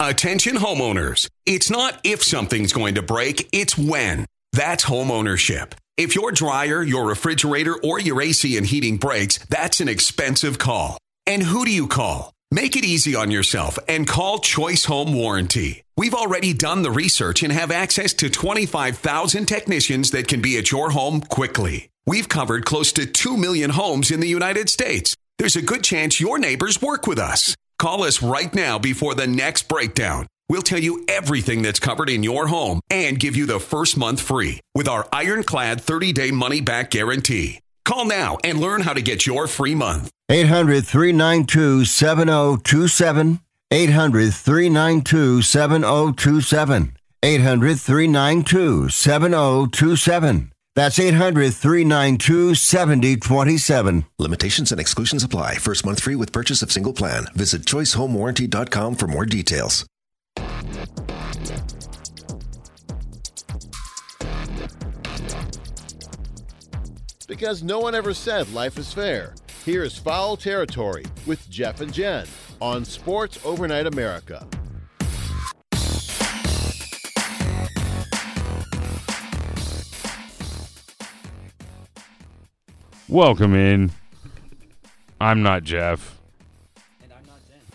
Attention homeowners. It's not if something's going to break, it's when. That's homeownership. If your dryer, your refrigerator, or your AC and heating breaks, that's an expensive call. And who do you call? Make it easy on yourself and call Choice Home Warranty. We've already done the research and have access to 25,000 technicians that can be at your home quickly. We've covered close to 2 million homes in the United States. There's a good chance your neighbors work with us. Call us right now before the next breakdown. We'll tell you everything that's covered in your home and give you the first month free with our ironclad 30-day money-back guarantee. Call now and learn how to get your free month. 800-392-7027. 800-392-7027. 800-392-7027. That's 800-392-7027. Limitations and exclusions apply. First month free with purchase of single plan. Visit choicehomewarranty.com for more details. Because no one ever said life is fair. Here's Foul Territory with Jeff and Jen on Sports Overnight America. Welcome in. I'm not Jeff. And I'm not Jen.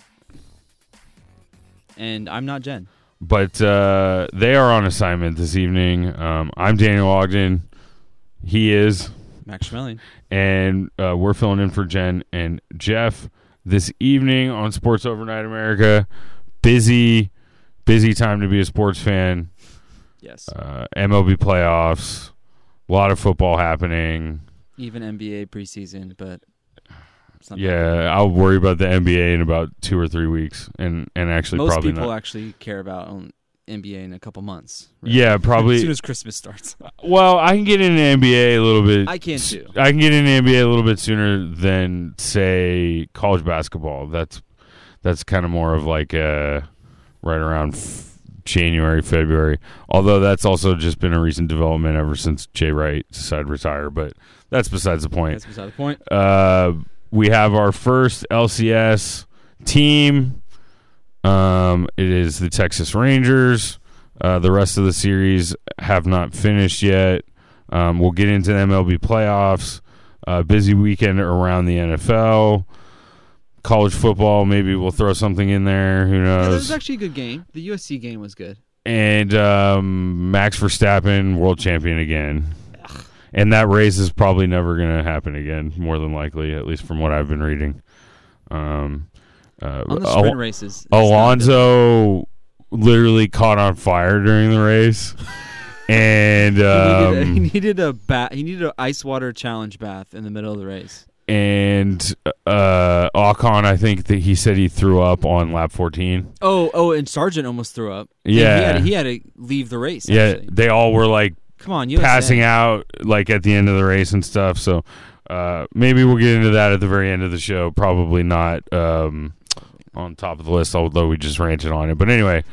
And I'm not Jen. But they are on assignment this evening. I'm Daniel Ogden. He is Max Schmeling. And we're filling in for Jen and Jeff this evening on Sports Overnight America. Busy time to be a sports fan. Yes. MLB playoffs. A lot of football happening. Even NBA preseason, but I'll worry about the NBA in about 2 or 3 weeks, and actually most probably people not. actually care about NBA in a couple months. Right? Yeah, probably as soon as Christmas starts. Well, I can get into NBA a little bit. I can too. I can get into NBA a little bit sooner than say college basketball. That's kind of more of like right around January, February. Although that's also just been a recent development ever since Jay Wright decided to retire. But that's besides the point. That's beside the point. We have our first LCS team. It is the Texas Rangers. The rest of the series have not finished yet. We'll get into the MLB playoffs. Busy weekend around the NFL. College football, maybe we'll throw something in there. Who knows? Yeah, that was actually a good game. The USC game was good. And Max Verstappen, world champion again. Ugh. And that race is probably never going to happen again, more than likely, at least from what I've been reading. On the sprint races. Alonso literally caught on fire during the race. And he needed an ice water challenge bath in the middle of the race. And Ocon, I think that he said he threw up on lap 14. Oh, and Sargent almost threw up. Yeah, he had to leave the race. Yeah, actually. they all were like, come on, USA. Passing out like at the end of the race and stuff. So maybe we'll get into that at the very end of the show. Probably not on top of the list, although we just ranted on it. But anyway,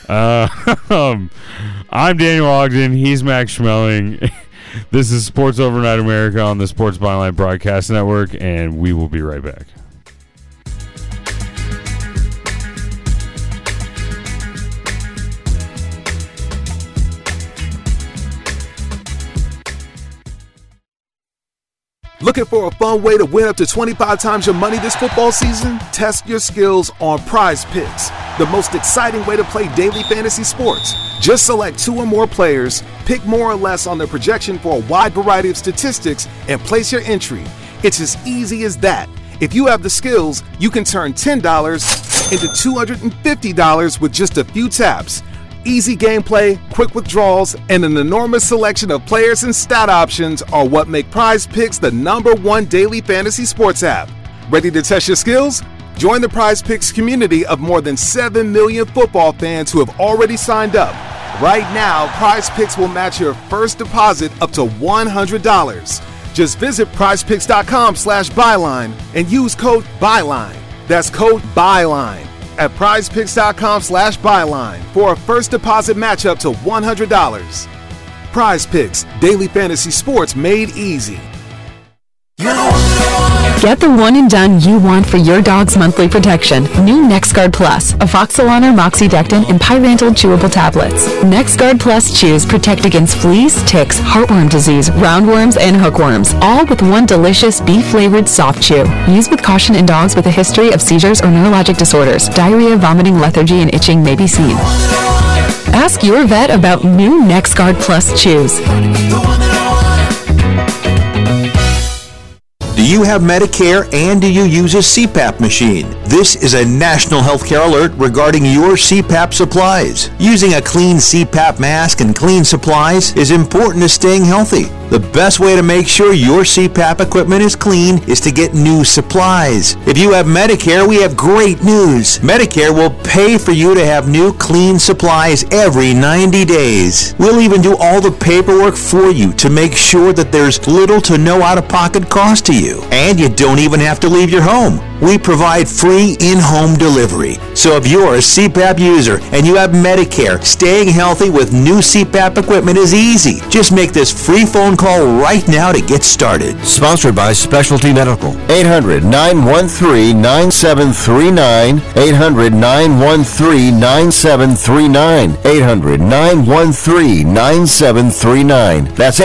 I'm Daniel Ogden. He's Max Schmeling. This is Sports Overnight America on the Sports Byline Broadcast Network, and we will be right back. Looking for a fun way to win up to 25 times your money this football season? Test your skills on Prize Picks, the most exciting way to play daily fantasy sports. Just select 2 or more players, pick more or less on their projection for a wide variety of statistics, and place your entry. It's as easy as that. If you have the skills, you can turn $10 into $250 with just a few taps. Easy gameplay, quick withdrawals, and an enormous selection of players and stat options are what make Prize Picks the #1 daily fantasy sports app. Ready to test your skills? Join the Prize Picks community of more than 7 million football fans who have already signed up. Right now, Prize Picks will match your first deposit up to $100. Just visit prizepicks.com/byline and use code BYLINE. That's code BYLINE at prizepicks.com/byline for a first deposit match up to $100. Prize Picks, daily fantasy sports made easy. You're the one. Get the one and done you want for your dog's monthly protection. New NexGard Plus, Afoxolaner, Moxidectin, and Pyrantel chewable tablets. NexGard Plus chews protect against fleas, ticks, heartworm disease, roundworms, and hookworms, all with one delicious beef-flavored soft chew. Use with caution in dogs with a history of seizures or neurologic disorders. Diarrhea, vomiting, lethargy, and itching may be seen. Ask your vet about new NexGard Plus chews. Do you have Medicare and do you use a CPAP machine? This is a national healthcare alert regarding your CPAP supplies. Using a clean CPAP mask and clean supplies is important to staying healthy. The best way to make sure your CPAP equipment is clean is to get new supplies. If you have Medicare, we have great news. Medicare will pay for you to have new clean supplies every 90 days. We'll even do all the paperwork for you to make sure that there's little to no out-of-pocket cost to you. And you don't even have to leave your home. We provide free in-home delivery. So if you're a CPAP user and you have Medicare, staying healthy with new CPAP equipment is easy. Just make this free phone call right now to get started. Sponsored by Specialty Medical. 800-913-9739. 800-913-9739. 800-913-9739. That's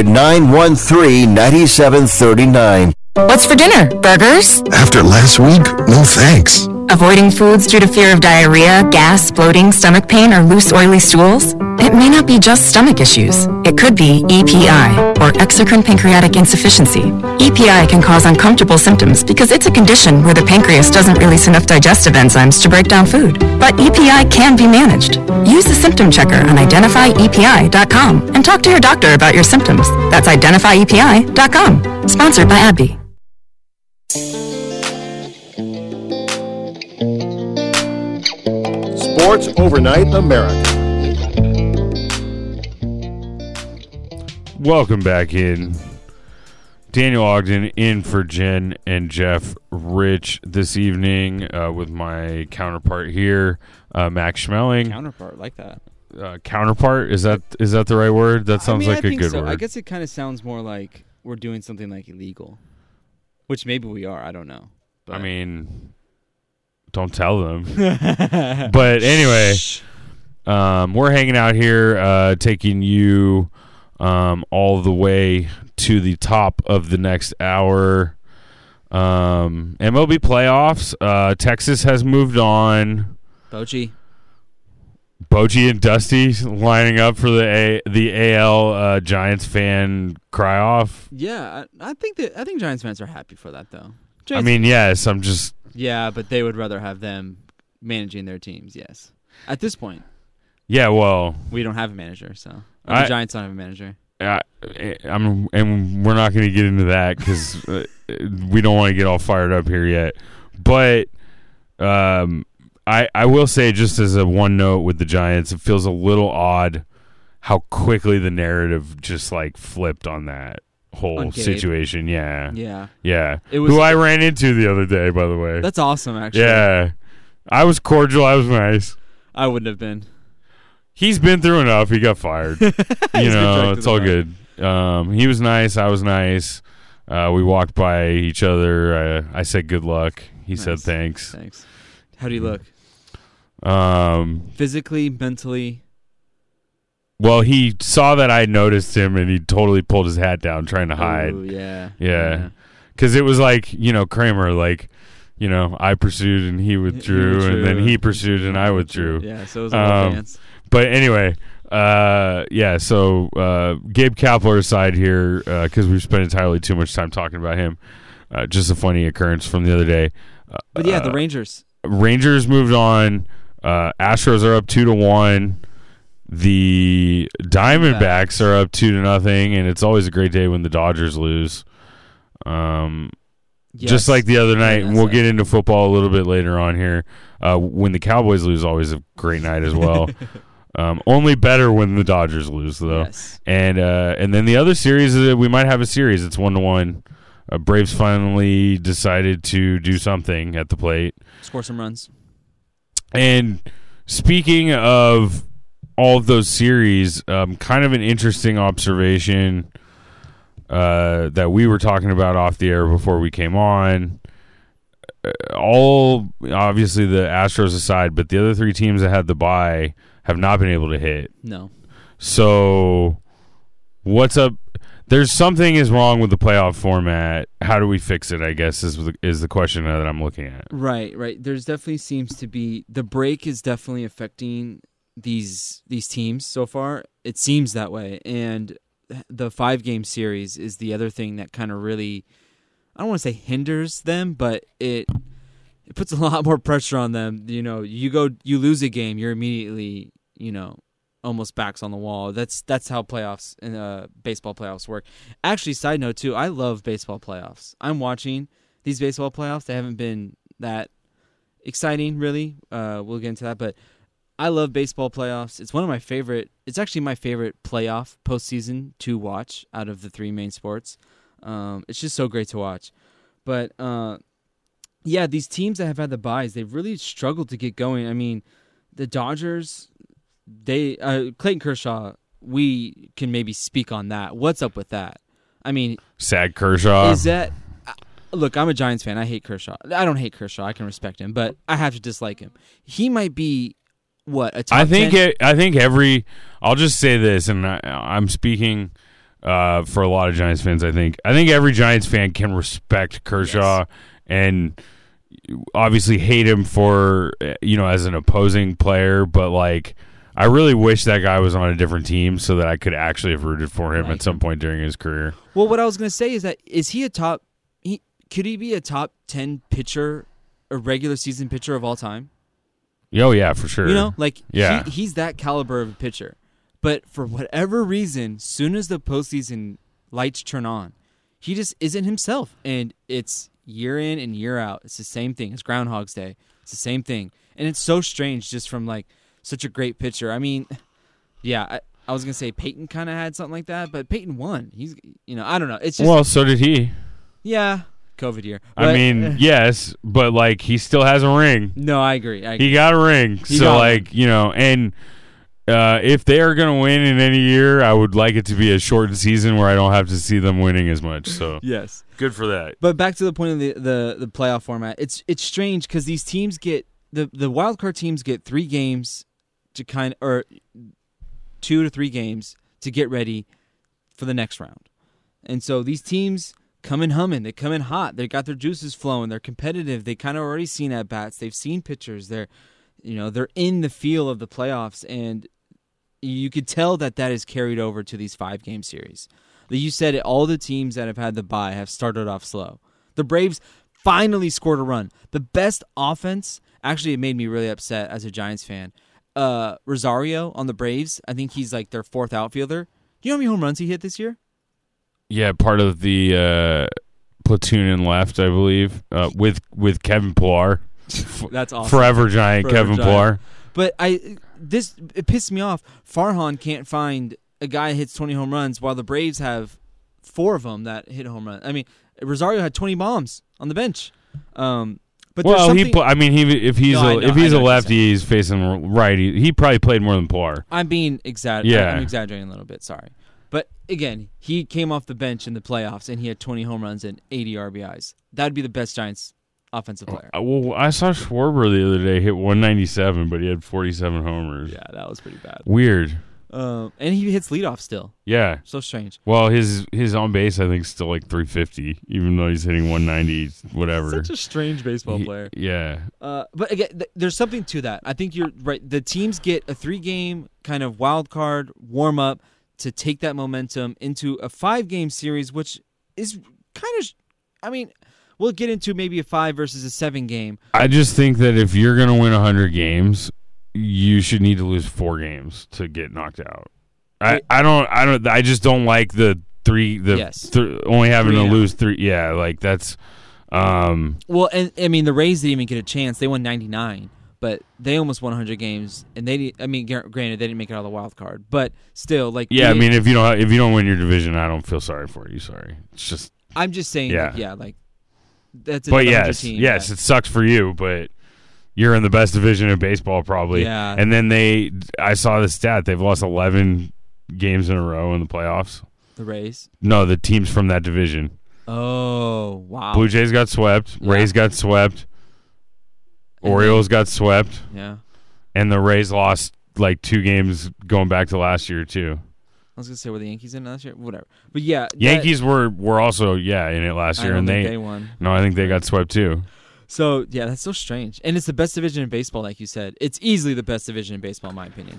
800-913-9739. What's for dinner? Burgers? After last week, no thanks. Avoiding foods due to fear of diarrhea, gas, bloating, stomach pain, or loose, oily stools? It may not be just stomach issues. It could be EPI, or exocrine pancreatic insufficiency. EPI can cause uncomfortable symptoms because it's a condition where the pancreas doesn't release enough digestive enzymes to break down food. But EPI can be managed. Use the symptom checker on identifyepi.com and talk to your doctor about your symptoms. That's identifyepi.com. Sponsored by AbbVie. Sports Overnight America. Welcome back in. Daniel Ogden in for Jen and Jeff Rich this evening with my counterpart here, Max Schmeling. Counterpart, like that. Counterpart? Is that the right word? That sounds like a good word. I guess it kind of sounds more like we're doing something like illegal, which maybe we are. I don't know. But. I mean, don't tell them. But anyway, we're hanging out here, taking you all the way to the top of the next hour. MLB playoffs. Texas has moved on. Bochy and Dusty lining up for the AL Giants fan cry off. Yeah, I think Giants fans are happy for that though. Yes, I'm just. Yeah, but they would rather have them managing their teams. Yes, at this point. Yeah, well, we don't have a manager, so the Giants don't have a manager. And we're not going to get into that because we don't want to get all fired up here yet. But I will say, just as a one note with the Giants, it feels a little odd how quickly the narrative just like flipped on that whole situation. Yeah. Who I ran into the other day, by the way. That's awesome, actually. Yeah, I was cordial. I was nice. I wouldn't have been. He's been through enough. He got fired. It's all good. He was nice. I was nice. We walked by each other. I said good luck. He said thanks. Thanks. How do you look? Physically, mentally? Well, he saw that I noticed him, and he totally pulled his hat down, trying to hide. Ooh, yeah. Because it was like, Kramer, like, I pursued and he withdrew, and then he pursued and I withdrew. Yeah, so it was a dance. But anyway, so Gabe Kapler aside here, because we've spent entirely too much time talking about him. Just a funny occurrence from the other day. But yeah, the Rangers. Rangers moved on. Astros are up 2-1. The Diamondbacks are up 2-0, and it's always a great day when the Dodgers lose. Just like the other night, and we'll get into football a little bit later on here. When the Cowboys lose, always a great night as well. Only better when the Dodgers lose, though. Yes. And then the other series, we might have a series. It's 1-1. Braves finally decided to do something at the plate. Score some runs. And speaking of all of those series, kind of an interesting observation. that we were talking about off the air before we came on. All obviously the Astros aside, but the other three teams that had the bye have not been able to hit. No. So what's up? There's something is wrong with the playoff format. How do we fix it, I guess, is the question that I'm looking at. Right. There's definitely seems to be the break is definitely affecting these teams so far. It seems that way. And the 5-game series is the other thing that kind of really, I don't want to say hinders them, but it puts a lot more pressure on them. You lose a game, you're immediately, almost backs on the wall. That's how playoffs and baseball playoffs work. Actually, side note too, I love baseball playoffs. I'm watching these baseball playoffs. They haven't been that exciting, really. We'll get into that, but I love baseball playoffs. It's one of my favorite. It's actually my favorite playoff postseason to watch out of the three main sports. It's just so great to watch. But these teams that have had the byes, they've really struggled to get going. I mean, the Dodgers. Clayton Kershaw, we can maybe speak on that. What's up with that? I mean, sad Kershaw. Is that? Look, I'm a Giants fan. I hate Kershaw. I don't hate Kershaw. I can respect him, but I have to dislike him. He might be a top 10? I think I'll just say this, and I'm speaking for a lot of Giants fans. I think every Giants fan can respect Kershaw and obviously hate him for as an opposing player, but like. I really wish that guy was on a different team so that I could actually have rooted for him at some point during his career. Well, what I was going to say is that could he be a top 10 pitcher, a regular season pitcher of all time? Oh, yeah, for sure. He's that caliber of a pitcher. But for whatever reason, soon as the postseason lights turn on, he just isn't himself. And it's year in and year out. It's the same thing. It's Groundhog's Day. It's the same thing. And it's so strange just from such a great pitcher. I mean, I was going to say Peyton kind of had something like that, but Peyton won. He's, I don't know. It's just, well, so did he. Yeah, COVID year. But, I mean, yes, but he still has a ring. No, I agree. He got a ring. And if they are going to win in any year, I would like it to be a shortened season where I don't have to see them winning as much. So yes, good for that. But back to the point of the playoff format. It's strange because these teams get the wild card teams get 3 games to 2 to 3 games to get ready for the next round. And so these teams come in humming. They come in hot. They got their juices flowing. They're competitive. They kind of already seen at-bats. They've seen pitchers. They're in the feel of the playoffs, and you could tell that is carried over to these 5-game series. You said it, all the teams that have had the bye have started off slow. The Braves finally scored a run. The best offense, actually it made me really upset as a Giants fan. Rosario on the Braves, I think he's their 4th outfielder. Do you know how many home runs he hit this year? Yeah, part of the platoon in left, I believe, with Kevin Pillar. That's awesome. Forever Giant Kevin Pillar. But it pissed me off. Farhan can't find a guy that hits 20 home runs while the Braves have 4 of them that hit a home run. I mean, Rosario had 20 bombs on the bench. But if he's a lefty, he's facing right. He probably played more than Pillar. I'm being exaggerating. Yeah. I'm exaggerating a little bit. Sorry, but again, he came off the bench in the playoffs and he had 20 home runs and 80 RBIs. That'd be the best Giants offensive player. Well, I saw Schwarber the other day hit 197, but he had 47 homers. Yeah, that was pretty bad. Weird. And he hits leadoff still. Yeah. So strange. Well, his on base, I think, is still 350, even though he's hitting 190, whatever. Such a strange baseball player. Yeah. But again, there's something to that. I think you're right. The teams get a 3-game kind of wild card warm up to take that momentum into a 5-game series, which is kind of, we'll get into maybe a 5 versus a 7 game. I just think that if you're going to win 100 games, you should need to lose 4 games to get knocked out. I just don't like the only having to lose 3. Yeah, that's. Well, and the Rays didn't even get a chance. They won 99, but they almost won 100 games, and granted they didn't make it out of the wild card, but still, if you don't win your division, I don't feel sorry for you. Sorry, it's just. I'm just saying, that's. But yes, it sucks for you, but. You're in the best division in baseball, probably. Yeah. And then I saw the stat, they've lost 11 games in a row in the playoffs. The Rays? No, the teams from that division. Oh, wow. Blue Jays got swept. Yeah. Rays got swept. Orioles got swept. Yeah. And the Rays lost like 2 games going back to last year, too. I was going to say, were the Yankees in last year? Whatever. But yeah. Yankees were also, in it last year. I don't and think they won. No, I think they got swept, too. So, yeah, that's so strange. And it's the best division in baseball, like you said. It's easily the best division in baseball, in my opinion.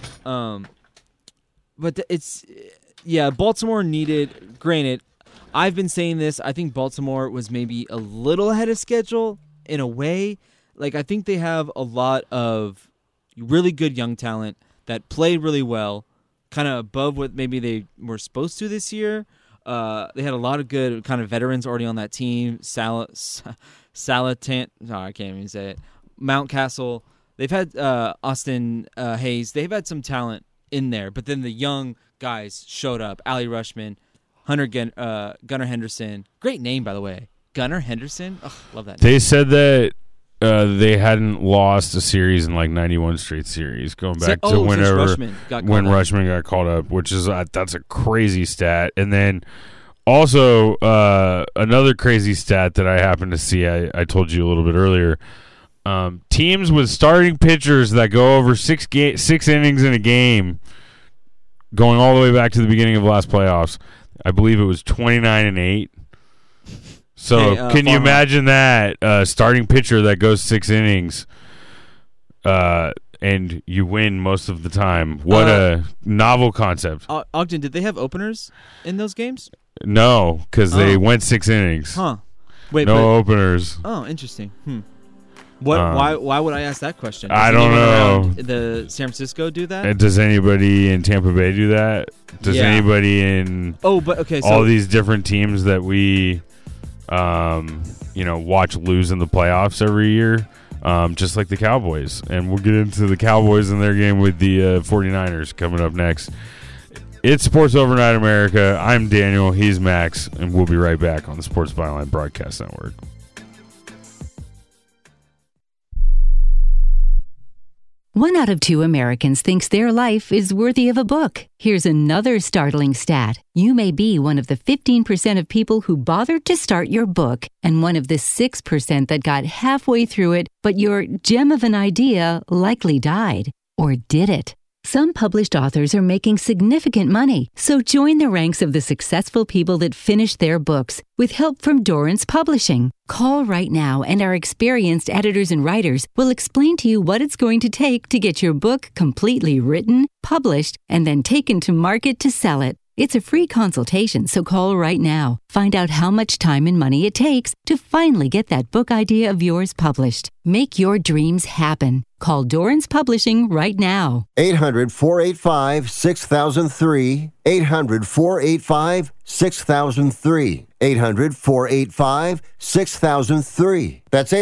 But Baltimore needed, granted, I've been saying this, I think Baltimore was maybe a little ahead of schedule in a way. Like, I think they have a lot of really good young talent that played really well, kind of above what maybe they were supposed to this year. They had a lot of good kind of veterans already on that team. Salatant, I can't even say it. Mountcastle. They've had Austin Hayes. They've had some talent in there, but then the young guys showed up. Ali Rushman, Gunnar Henderson. Great name, by the way. Gunnar Henderson. Oh, love that name. They said that they hadn't lost a series in like 91 straight series, going back to whenever Rushman got called up, which is that's a crazy stat. And then also another crazy stat that I happened to see, I told you a little bit earlier. Teams with starting pitchers that go over 6 innings in a game, going all the way back to the beginning of last playoffs, I believe it was 29-8. So can you imagine that starting pitcher that goes 6 innings, and you win most of the time? What a novel concept! Ogden, did they have openers in those games? No, because they went 6 innings. Huh? Wait, openers. Oh, interesting. Why would I ask that question? Does I don't know. The San Francisco do that? Does anybody in Tampa Bay do that? Does anybody in all these different teams that we watch lose in the playoffs every year, just like the Cowboys? And we'll get into the Cowboys and their game with the 49ers coming up next. It's Sports Overnight America. I'm Daniel. He's Max. And we'll be right back on the Sports Byline Broadcast Network. One out of 2 Americans thinks their life is worthy of a book. Here's another startling stat. You may be one of the 15% of people who bothered to start your book and one of the 6% that got halfway through it, but your gem of an idea likely died. Or did it? Some published authors are making significant money, so join the ranks of the successful people that finish their books with help from Dorrance Publishing. Call right now and our experienced editors and writers will explain to you what it's going to take to get your book completely written, published, and then taken to market to sell it. It's a free consultation, so call right now. Find out how much time and money it takes to finally get that book idea of yours published. Make your dreams happen. Call Dorrance Publishing right now. 800-485-6003. 800-485-6003. 800-485-6003. That's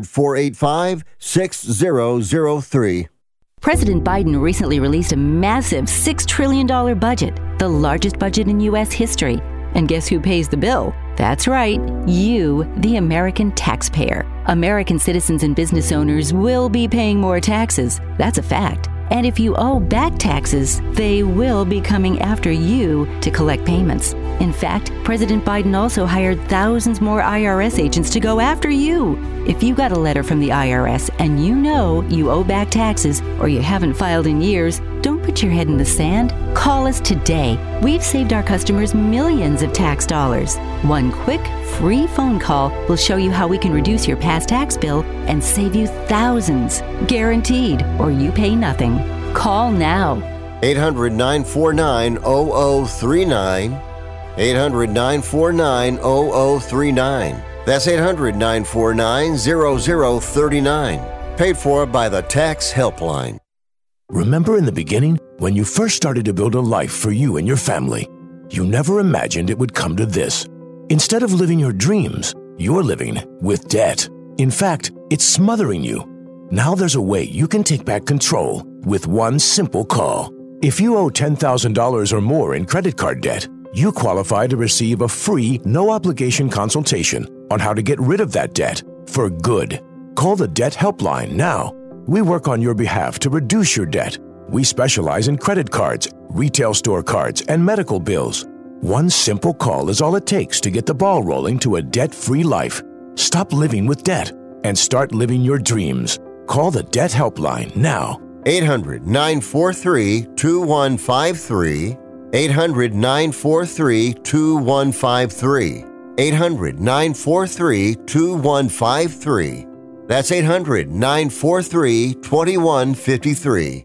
800-485-6003. President Biden recently released a massive $6 trillion budget, the largest budget in U.S. history. And guess who pays the bill? That's right, you, the American taxpayer. American citizens and business owners will be paying more taxes. That's a fact. And if you owe back taxes, they will be coming after you to collect payments. In fact, President Biden also hired thousands more IRS agents to go after you. If you got a letter from the IRS and you know you owe back taxes or you haven't filed in years, don't put your head in the sand. Call us today. We've saved our customers millions of tax dollars. One quick, free phone call will show you how we can reduce your past tax bill and save you thousands. Guaranteed, or you pay nothing. Call now. 800-949-0039. 800-949-0039. That's 800-949-0039. Paid for by the Tax Helpline. Remember in the beginning, when you first started to build a life for you and your family, you never imagined it would come to this. Instead of living your dreams, you're living with debt. In fact, it's smothering you. Now there's a way you can take back control with one simple call. If you owe $10,000 or more in credit card debt, you qualify to receive a free, no-obligation consultation on how to get rid of that debt for good. Call the Debt Helpline now. We work on your behalf to reduce your debt. We specialize in credit cards, retail store cards, and medical bills. One simple call is all it takes to get the ball rolling to a debt-free life. Stop living with debt and start living your dreams. Call the Debt Helpline now. 800-943-2153. 800-943-2153. 800-943-2153. That's 800-943-2153.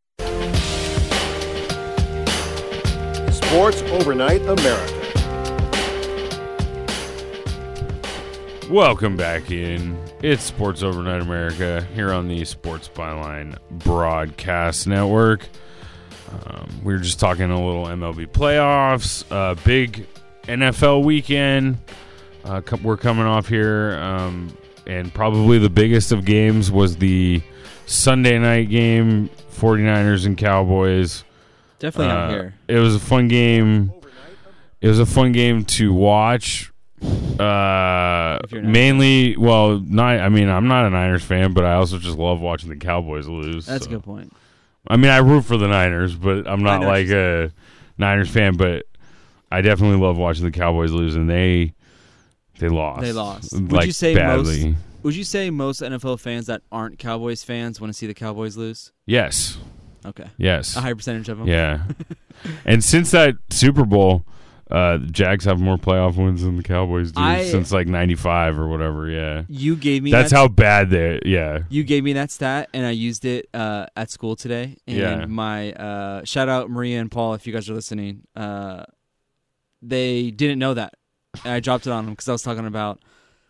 Sports Overnight America. Welcome back in. It's Sports Overnight America here on the Sports Byline Broadcast Network. We were just talking a little MLB playoffs, big NFL weekend. We're coming off here, and probably the biggest of games was the Sunday night game, 49ers and Cowboys. Definitely not here. It was a fun game. It was a fun game to watch. Mainly, well, I'm not a Niners fan, but I also just love watching the Cowboys lose. That's a good point. I mean, I root for the Niners, but I'm not like a Niners fan. But I definitely love watching the Cowboys lose, and they lost. They lost. Would you say badly? Would you say most NFL fans that aren't Cowboys fans want to see the Cowboys lose? Yes. Okay. Yes. A high percentage of them. Yeah. And since that Super Bowl, the Jags have more playoff wins than the Cowboys do since like 95 or whatever. Yeah. You gave me that's how bad they. Yeah. You gave me that stat, and I used it at school today. And my shout out Maria and Paul if you guys are listening. They didn't know that, and I dropped it on them because I was talking about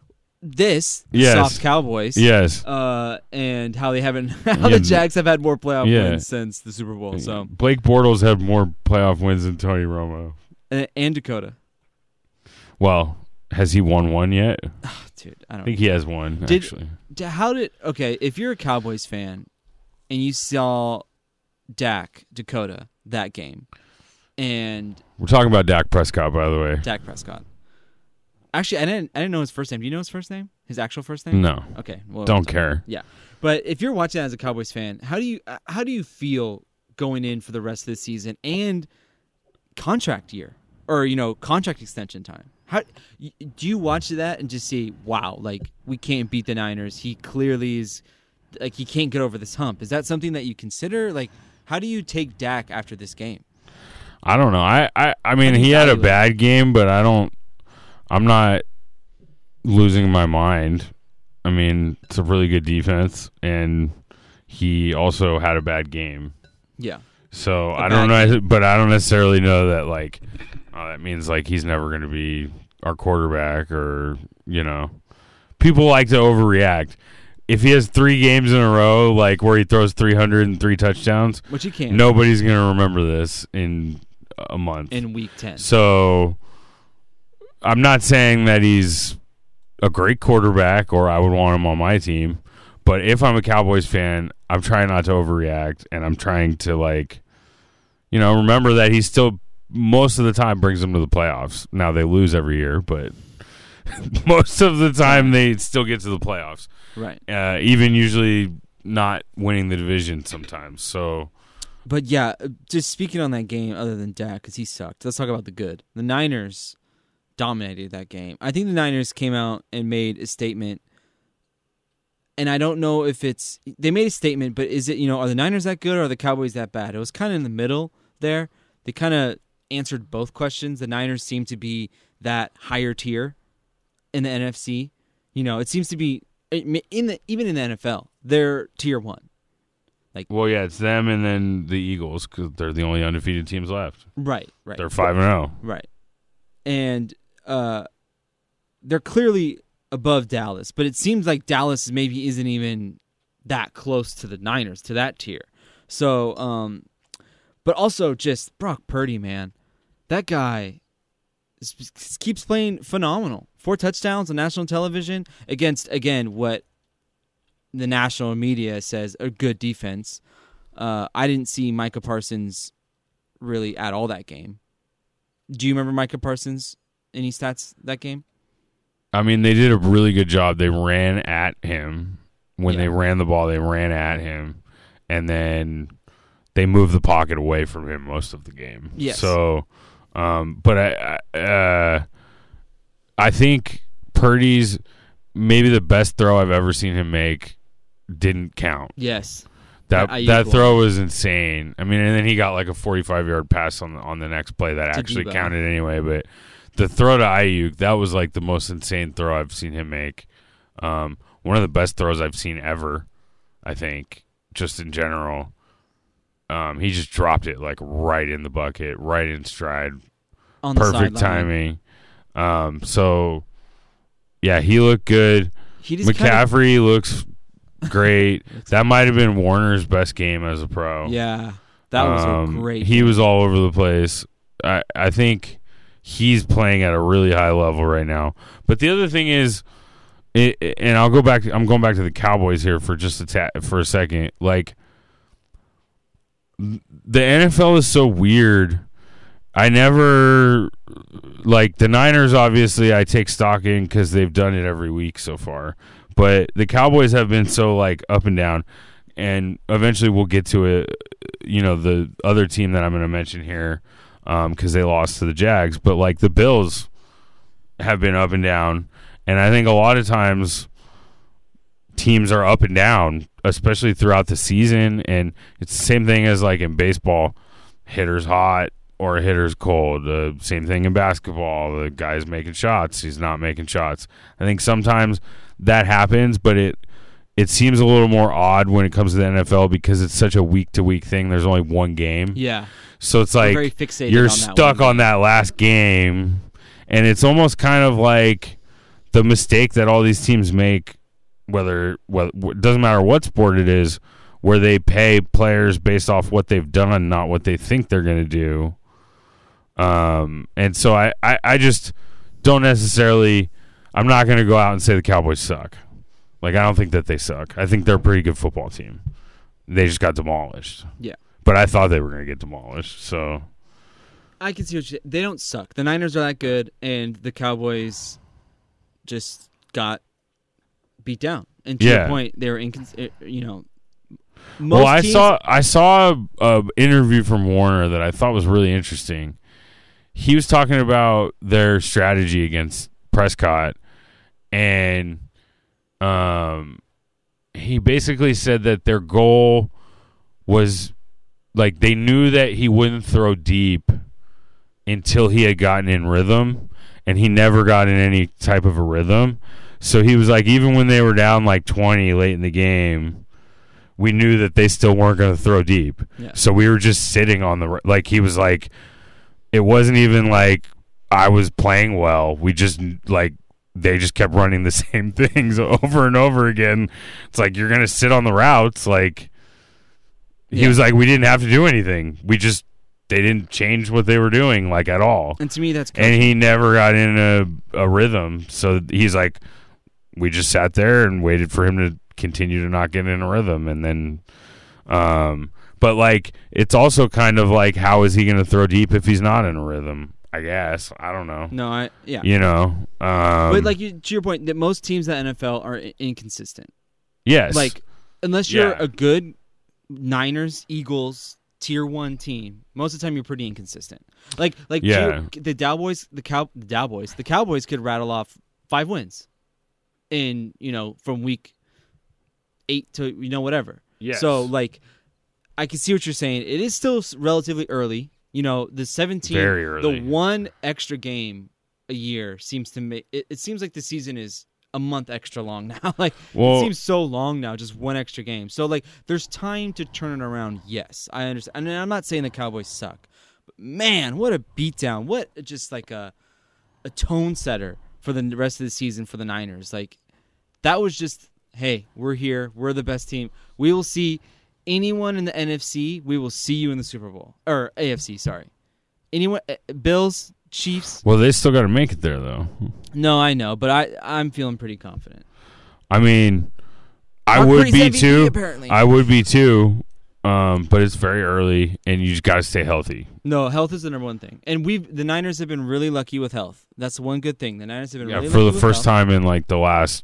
soft Cowboys. Yes. And how they haven't. How the Jags have had more playoff wins since the Super Bowl. So Blake Bortles had more playoff wins than Tony Romo. And Dakota. Well, has he won one yet? Oh, dude, I think he has one, actually. If you're a Cowboys fan and you saw Dakota, that game, and... We're talking about Dak Prescott, by the way. Dak Prescott. Actually, I didn't know his first name. Do you know his first name? His actual first name? No. Okay. Well, don't care. Yeah. But if you're watching that as a Cowboys fan, how do you feel going in for the rest of the season and contract year or contract extension time? How do you watch that and just see, wow, like we can't beat the Niners? He clearly is like he can't get over this hump. Is that something that you consider? Like, how do you take Dak after this game? I don't know. I mean, he had a bad game, but I'm not losing my mind. I mean, it's a really good defense, and he also had a bad game. Yeah. So I don't know, but I don't necessarily know that like that means like he's never going to be our quarterback, or people like to overreact. If he has 3 games in a row, like where he throws 303 touchdowns, which he can't, nobody's going to remember this in a month, in week 10. So I'm not saying that he's a great quarterback or I would want him on my team. But if I'm a Cowboys fan, I'm trying not to overreact, and I'm trying to, remember that he still, most of the time, brings them to the playoffs. Now, they lose every year, but most of the time, they still get to the playoffs. Right. Even usually not winning the division sometimes. So, but, yeah, just speaking on that game, other than Dak, because he sucked, let's talk about the good. The Niners dominated that game. I think the Niners came out and made a statement. And I don't know if they made a statement, but is it, are the Niners that good or are the Cowboys that bad? It was kind of in the middle there. They kind of answered both questions. The Niners seem to be that higher tier in the NFC. It seems to be even in the NFL, they're tier 1. Well, yeah, it's them and then the Eagles because they're the only undefeated teams left. Right. They're 5-0. Right. And they're clearly above Dallas, but it seems like Dallas maybe isn't even that close to the Niners, to that tier. So, but also just Brock Purdy, man. That guy keeps playing phenomenal. 4 touchdowns on national television against, again, what the national media says a good defense. I didn't see Micah Parsons really at all that game. Do you remember Micah Parsons? Any stats that game? I mean, they did a really good job. They ran at him. When they ran the ball, they ran at him. And then they moved the pocket away from him most of the game. Yes. So But I think Purdy's maybe the best throw I've ever seen him make didn't count. Yes. That throw was insane. I mean, and then he got like a 45-yard pass on the next play that actually counted anyway. But the throw to Ayuk, that was like the most insane throw I've seen him make. One of the best throws I've seen ever, I think, just in general. He just dropped it like right in the bucket, right in stride. On the perfect timing. So, yeah, he looked good. McCaffrey looks great. That might have been Warner's best game as a pro. Yeah, that was a great He was all over the place. I think he's playing at a really high level right now. But the other thing is, and I'm going back to the Cowboys here for just for a second. Like, the NFL is so weird. I never like the Niners. Obviously, I take stock in because they've done it every week so far. But the Cowboys have been so like up and down, and eventually we'll get to it. You know, the other team that I'm going to mention here because they lost to the Jags. But like the Bills have been up and down, and I think a lot of times teams are up and down, especially throughout the season. And it's the same thing as like in baseball, hitters hot or hitter's cold. The same thing in basketball. The guy's making shots, he's not making shots. I think sometimes that happens, but it seems a little more odd when it comes to the NFL because it's such a week-to-week thing. There's only one game. Yeah. So it's like very fixated you're on stuck on that last game, and it's almost kind of like the mistake that all these teams make, whether it doesn't matter what sport it is, where they pay players based off what they've done, not what they think they're going to do. And so I just don't necessarily – I'm not going to go out and say the Cowboys suck. Like, I don't think that they suck. I think they're a pretty good football team. They just got demolished. Yeah. But I thought they were going to get demolished, so. I can see what they don't suck. The Niners are that good, and the Cowboys just got beat down. And to your point, they were I saw an interview from Warner that I thought was really interesting. He was talking about their strategy against Prescott, and he basically said that their goal was, like, they knew that he wouldn't throw deep until he had gotten in rhythm, and he never got in any type of a rhythm. So he was like, even when they were down like 20 late in the game, we knew that they still weren't going to throw deep. Yeah. So we were just sitting on the, like, he was like, it wasn't even like I was playing well. We just, like, they just kept running the same things over and over again. It's like, you're going to sit on the routes. Like, he was like, we didn't have to do anything. They didn't change what they were doing, like, at all. And to me, that's coaching. And he never got in a rhythm. So he's like, we just sat there and waited for him to continue to not get in a rhythm. And then, but, like, it's also kind of like, how is he going to throw deep if he's not in a rhythm? I guess. I don't know. No, yeah. You know. But, like, to your point, that most teams in the NFL are inconsistent. Yes. Like, unless you're a good Niners, Eagles, Tier 1 team, most of the time you're pretty inconsistent. Like the Cowboys could rattle off 5 wins in, from week 8 to, whatever. Yes. So, like, I can see what you're saying. It is still relatively early. The 17, very early. The one extra game a year seems to make it seems like the season is a month extra long now. Like, it seems so long now, just one extra game. So, like, there's time to turn it around. Yes, I understand. And I'm not saying the Cowboys suck, but man, what a beatdown! What just like a tone setter for the rest of the season for the Niners. Like, that was just, hey, we're here, we're the best team. We will see anyone in the NFC. We will see you in the Super Bowl or AFC. Sorry, anyone, Bills, Chiefs. Well, they still got to make it there, though. No, I know, but I'm feeling pretty confident. I mean, I would be too. Apparently. I would be too. But it's very early, and you just got to stay healthy. No, health is the number one thing, and the Niners have been really lucky with health. That's one good thing. The Niners have been really for lucky the first time in like the last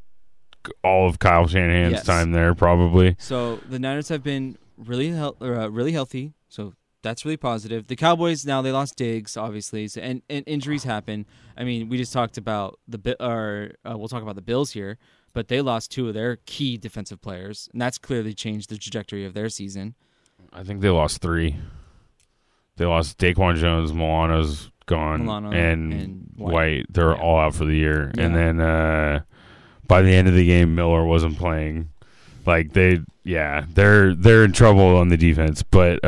all of Kyle Shanahan's time there, probably. So the Niners have been really healthy. So That's really positive. The Cowboys now they lost Diggs, obviously, so, and injuries happen. I mean, we just talked about we'll talk about the Bills here, but they lost 2 of their key defensive players, and that's clearly changed the trajectory of their season. I think they lost 3. They lost Daquan Jones, Milano's gone, and White. They're all out for the year. Yeah. And then by the end of the game, Miller wasn't playing. Like they're in trouble on the defense, but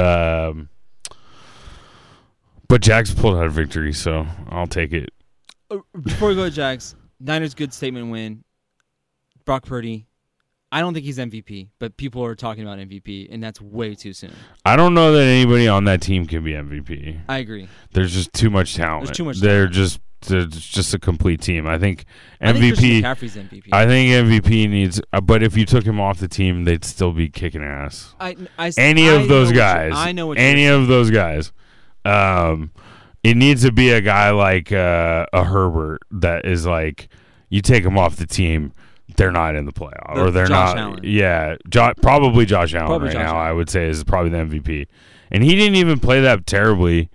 Jags pulled out a victory, so I'll take it. Before we go to Jags, Niners good statement win. Brock Purdy, I don't think he's MVP, but people are talking about MVP, and that's way too soon. I don't know that anybody on that team can be MVP. I agree. There's just too much talent. There's too much talent. They're just a complete team. I think MVP. I think Christian McCaffrey's MVP. I think MVP needs. But if you took him off the team, they'd still be kicking ass. Any of those guys. It needs to be a guy like a Herbert that is like, you take him off the team, they're not in the playoff, or they're Josh not. Allen. Yeah, probably Josh Allen now. I would say is probably the MVP, and he didn't even play that terribly.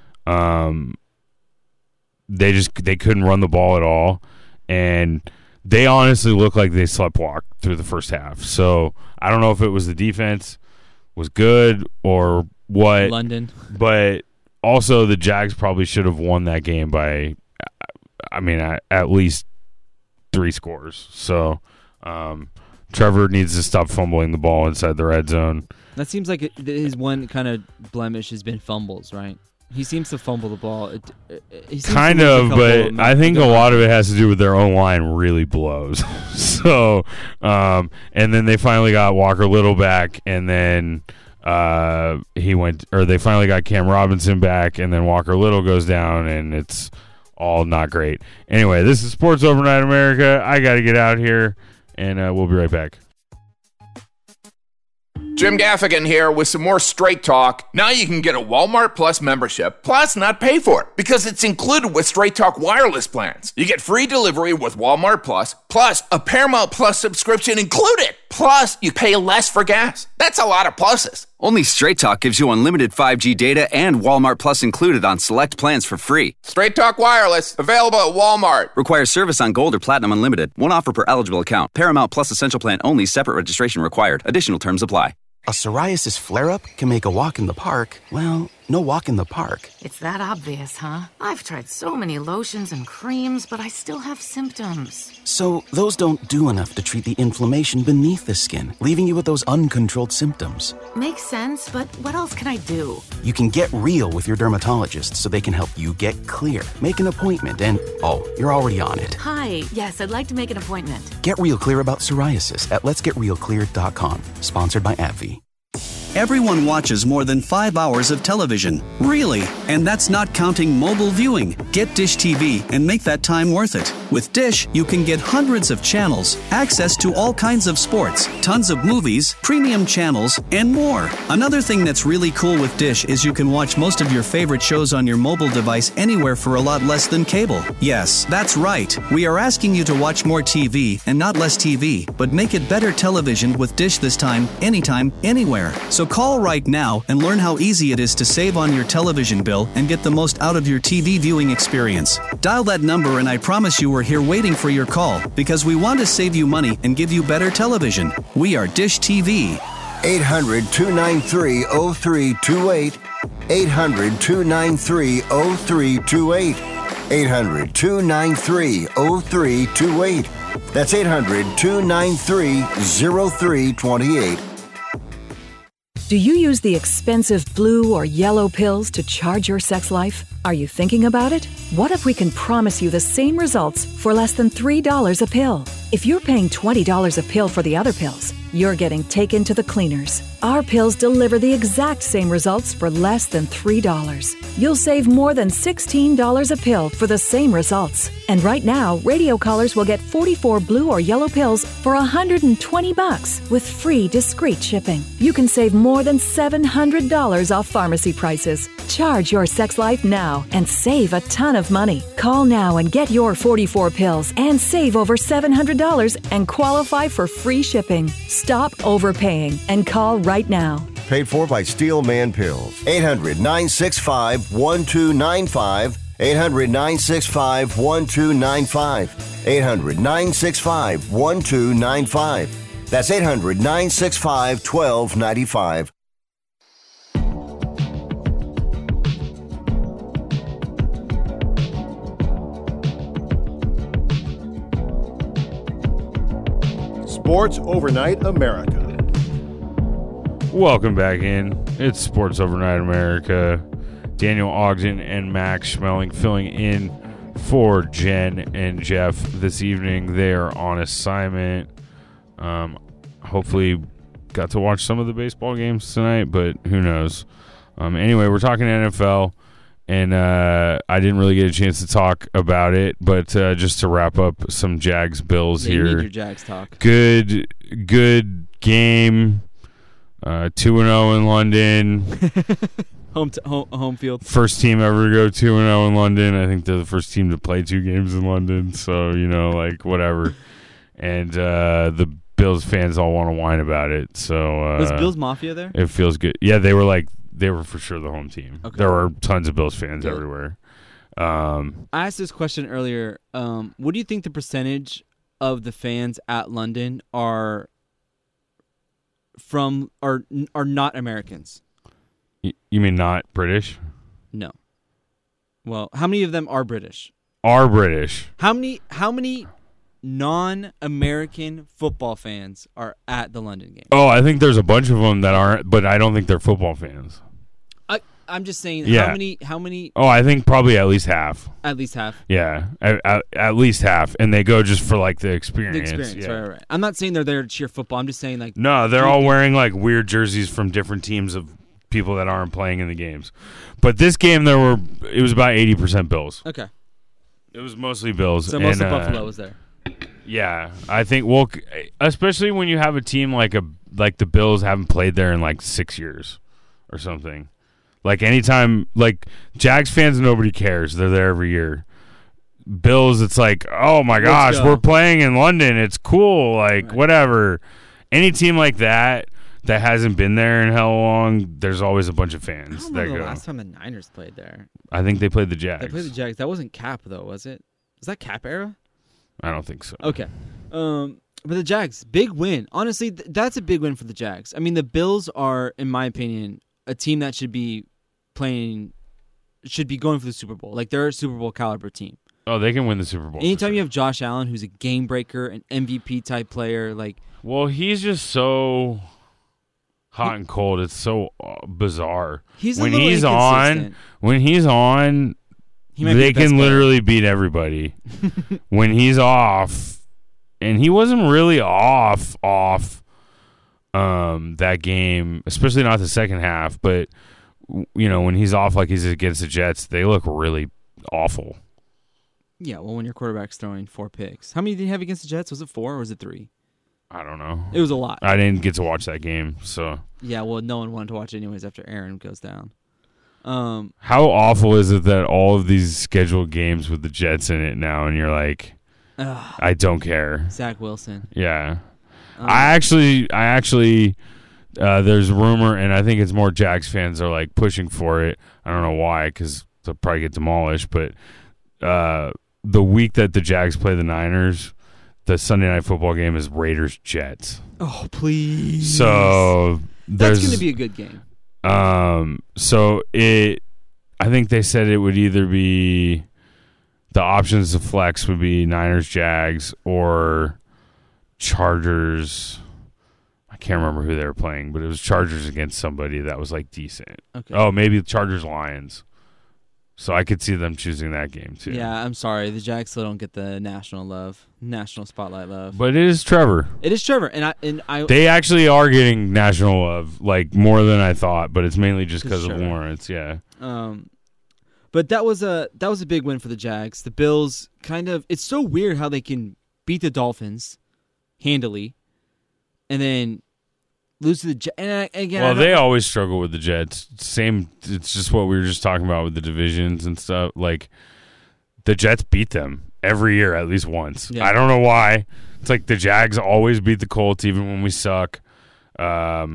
They couldn't run the ball at all, and they honestly looked like they sleptwalked through the first half. So I don't know if it was the defense was good or what. London, but also the Jags probably should have won that game by, at least 3 scores. So Trevor needs to stop fumbling the ball inside the red zone. That seems like his one kind of blemish has been fumbles, right? He seems to fumble the ball. Kind of, but I think a lot of it has to do with their own line really blows. So, and then they finally got Walker Little back, and then they finally got Cam Robinson back, and then Walker Little goes down, and it's all not great. Anyway, this is Sports Overnight America. I got to get out here, and we'll be right back. Jim Gaffigan here with some more Straight Talk. Now you can get a Walmart Plus membership, plus not pay for it, because it's included with Straight Talk wireless plans. You get free delivery with Walmart Plus a Paramount Plus subscription included. Plus, you pay less for gas. That's a lot of pluses. Only Straight Talk gives you unlimited 5G data and Walmart Plus included on select plans for free. Straight Talk Wireless, available at Walmart. Requires service on Gold or Platinum Unlimited. One offer per eligible account. Paramount Plus Essential Plan only. Separate registration required. Additional terms apply. A psoriasis flare-up can make a walk in the park, well, no walk in the park. It's that obvious, huh? I've tried so many lotions and creams, but I still have symptoms. So those don't do enough to treat the inflammation beneath the skin, leaving you with those uncontrolled symptoms. Makes sense, but what else can I do? You can get real with your dermatologist so they can help you get clear. Make an appointment and, you're already on it. Hi, yes, I'd like to make an appointment. Get real clear about psoriasis at letsgetrealclear.com. Sponsored by AbbVie. Everyone watches more than 5 hours of television. Really? And that's not counting mobile viewing. Get Dish TV and make that time worth it. With Dish, you can get hundreds of channels, access to all kinds of sports, tons of movies, premium channels, and more. Another thing that's really cool with Dish is you can watch most of your favorite shows on your mobile device anywhere for a lot less than cable. Yes, that's right. We are asking you to watch more TV and not less TV, but make it better television with Dish this time, anytime, anywhere. So call right now and learn how easy it is to save on your television bill and get the most out of your TV viewing experience. Dial that number and I promise you we're here waiting for your call because we want to save you money and give you better television. We are Dish TV. 800-293-0328. 800-293-0328. 800-293-0328. That's 800-293-0328. Do you use the expensive blue or yellow pills to charge your sex life? Are you thinking about it? What if we can promise you the same results for less than $3 a pill? If you're paying $20 a pill for the other pills, you're getting taken to the cleaners. Our pills deliver the exact same results for less than $3. You'll save more than $16 a pill for the same results. And right now, radio callers will get 44 blue or yellow pills for $120 with free discreet shipping. You can save more than $700 off pharmacy prices. Charge your sex life now and save a ton of money. Call now and get your 44 pills and save over $700 and qualify for free shipping. Stop overpaying and call right now. Paid for by Steelman Pills. 800-965-1295. 800-965-1295. 800-965-1295. That's 800-965-1295. Sports Overnight America. Welcome back in. It's Sports Overnight America. Daniel Ogden and Max Schmeling filling in for Jen and Jeff this evening. They are on assignment. Hopefully got to watch some of the baseball games tonight, but who knows. Anyway, we're talking NFL, and I didn't really get a chance to talk about it, but just to wrap up some Jags-Bills here. You need your Jags talk. Good game. 2-0 in London. Home field. First team ever to go 2-0 in London. I think they're the first team to play 2 games in London. So, whatever. And the Bills fans all want to whine about it. So was Bills Mafia there? It feels good. Yeah, they were for sure the home team. Okay. There were tons of Bills fans everywhere. I asked this question earlier. What do you think the percentage of the fans at London are not Americans? You mean not British? No. Well, how many of them are British? Are British. How many non-American football fans are at the London game? Oh, I think there's a bunch of them that aren't, but I don't think they're football fans. I'm just saying, yeah. How many? Oh, I think probably at least half. At least half? Yeah, at least half. And they go just for, the experience. The experience, yeah. right. I'm not saying they're there to cheer football. I'm just saying, No, they're all wearing, weird jerseys from different teams of people that aren't playing in the games. But this game, it was about 80% Bills. Okay. It was mostly Bills. So most of Buffalo was there. Yeah, I think, especially when you have a team like the Bills haven't played there in 6 years or something. Anytime, Jags fans, nobody cares. They're there every year. Bills, it's oh my gosh, we're playing in London. It's cool. Right. Whatever. Any team like that hasn't been there in how long, there's always a bunch of fans I don't remember the last time the Niners played there. I think they played the Jags. They played the Jags. That wasn't Cap, though, was it? Was that Cap era? I don't think so. Okay. But the Jags, big win. Honestly, that's a big win for the Jags. I mean, the Bills are, in my opinion, a team that should be going for the Super Bowl. They're a Super Bowl caliber team. Oh, they can win the Super Bowl. Anytime you have Josh Allen, who's a game breaker, an MVP type player, well, he's just so hot and cold. It's so bizarre. When he's on, they can literally beat everybody. When he's off, and he wasn't really off that game, especially not the second half, but when he's off he's against the Jets, they look really awful. Yeah, well, when your quarterback's throwing 4 picks. How many did he have against the Jets? Was it 4 or was it 3? I don't know. It was a lot. I didn't get to watch that game, so. Yeah, well, no one wanted to watch it anyways after Aaron goes down. How awful is it that all of these scheduled games with the Jets in it now, and you're I don't care. Zach Wilson. Yeah. I actually there's rumor, and I think it's more Jags fans are pushing for it. I don't know why, because they'll probably get demolished, but the week that the Jags play the Niners, the Sunday Night Football game is Raiders-Jets. Oh, please. So that's going to be a good game. So I think they said it would either be the options to flex would be Niners-Jags or Chargers. I can't remember who they were playing, but it was Chargers against somebody that was decent. Okay. Oh, maybe Chargers-Lions. So I could see them choosing that game too. Yeah, I'm sorry. The Jags still don't get the national spotlight love. But it is Trevor. It is Trevor, and I. They actually are getting national love, more than I thought, but it's mainly just because of Lawrence. Yeah. But that was a big win for the Jags. The Bills it's so weird how they can beat the Dolphins handily, and then lose to the Jets. And again, they always struggle with the Jets. Same. It's just what we were just talking about with the divisions and stuff. The Jets beat them every year at least once. Yeah. I don't know why. It's the Jags always beat the Colts even when we suck.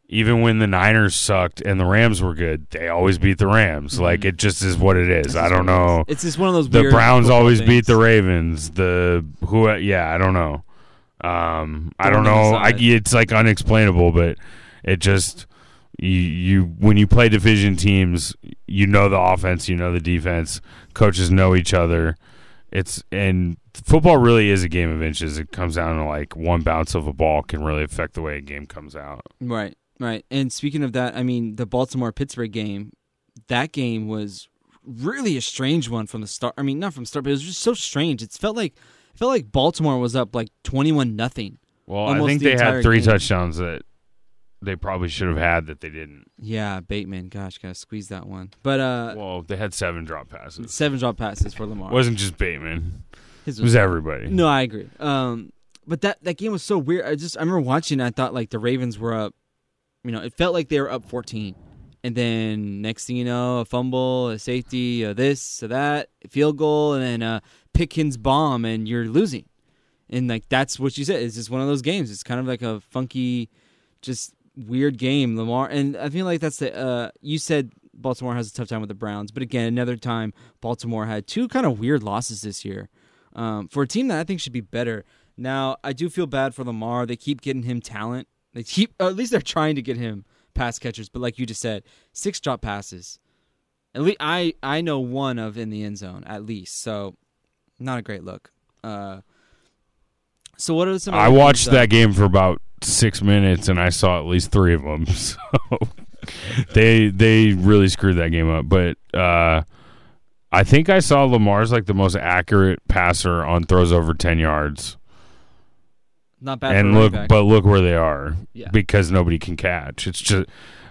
even when the Niners sucked and the Rams were good, they always beat the Rams. Like, it just is what it is. I don't know. It's just one of those The weird Browns always things. beat the Ravens. I don't know. I don't know. It's like unexplainable, but it just you when you play division teams, you know the offense, you know the defense, coaches know each other. And football really is a game of inches. It comes down to like one bounce of a ball can really affect the way a game comes out. Right. And speaking of that, I mean, the Baltimore-Pittsburgh game, that game was really a strange one from the start. I mean, not from the start, but it was just so strange. It felt like Baltimore was up like 21-0. Well, I think they had 3 touchdowns that they probably should have had that they didn't. Yeah, Bateman. Gosh, gotta squeeze that one. But well, they had 7 drop passes. 7 drop passes for Lamar. It wasn't just Bateman. It was everybody. No, I agree. But that game was so weird. I remember watching. I thought like the Ravens were up. You know, it felt like they were up 14, and then next thing you know, a fumble, a safety, this, a that, a field goal, and then a Pickens bomb, and you're losing. And like that's what you said. It's just one of those games. It's kind of like a funky, just weird game. Lamar, and I feel like that's the. You said Baltimore has a tough time with the Browns, but again, another time Baltimore had 2 kind of weird losses this year, for a team that I think should be better. Now I do feel bad for Lamar. They keep getting him talent. They keep, or at least they're trying to get him pass catchers. But like you just said, 6 drop passes. At least I know one of in the end zone at least. So not a great look. So what are some? I watched that game for about 6 minutes and I saw at least 3 of them. So they really screwed that game up. But I think I saw Lamar's like the most accurate passer on throws over 10 yards. Not bad. And look where they are. Yeah. Because nobody can catch. It's just